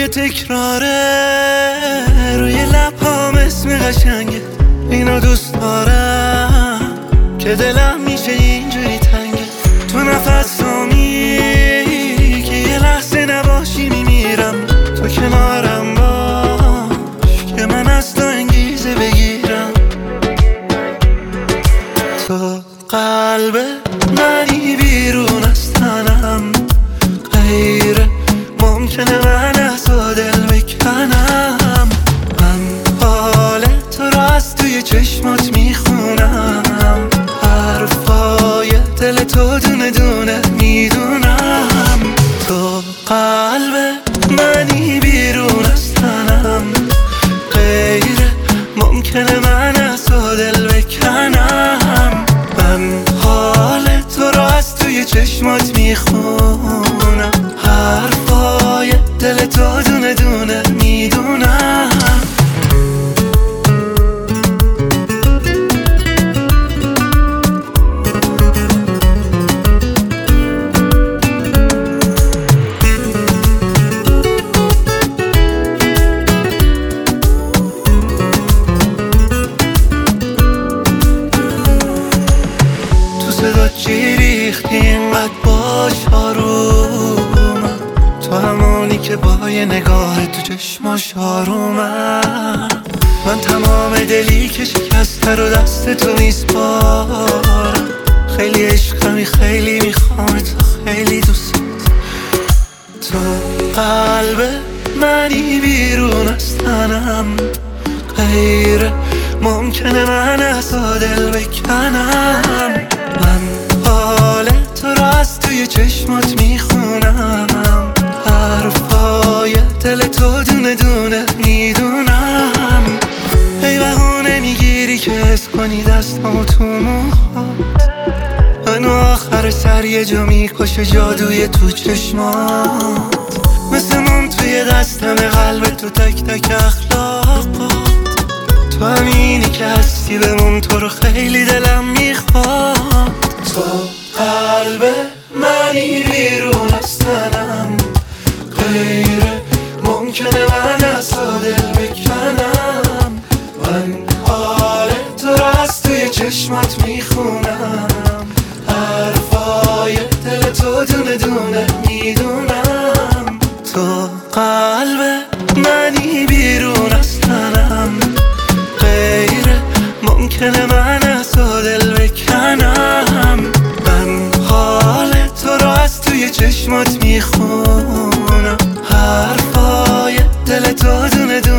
تکراره روی لبام اسم قشنگه، اینو دوست دارم که دلم میشه اینجوری تنگه. تو نفسامی که یه لحظه نباشی میمیرم، تو کنارم باش که من از تو انگیزه بگیرم. تو قلب منی بیرون از تنم، غیر ممکنه من از تو دل بکنم. من حال تو رو از توی چشمات میخونم، حرفای دل تو دونه دونه میدونم. تو قلب منی بیرون از تنم، غیر ممکنه من از تو دل بکنم. من حال تو رو از توی چشمات میخونم، حرفای دل تو دونه دونه میدونم. تو صدا چی ریختی اینقدر باش آرومم، تو همونی که با یه نگاه تو چشماش آرومم. من تمام دلی که شکسته رو دست تو میسپارم. خیلی عشقمی، خیلی میخوام تو، خیلی دوست. تو قلب منی بیرون از تنم، غیر ممکنه من از تو دل بکنم. من حال تو رو از توی چشمات میخونم، حرفای دل تو دونه دونه میدونم. ای بهونه میگیری که حس کنی دستمو تو موهات، منو آخر سر یه جا میکشه جادوی تو چشمات. مثل موم توی دستم قلب تو تک تک اخلاقات. تو همینی که هستی بمون، تو رو خیلی دلم میخواد. تو قلب منی بیرون از تنم، غیر ممکنه من از تو دل بکنم. من حال تو رو از توی چشمات میخونم، حرفای دل تو دونه دونه میدونم. تو قلب منی بیرون از تنم، غیر ممکنه من از تو دل بکنم. من حال تو رو از توی چشمات میخونم، حرفای دل تو دونه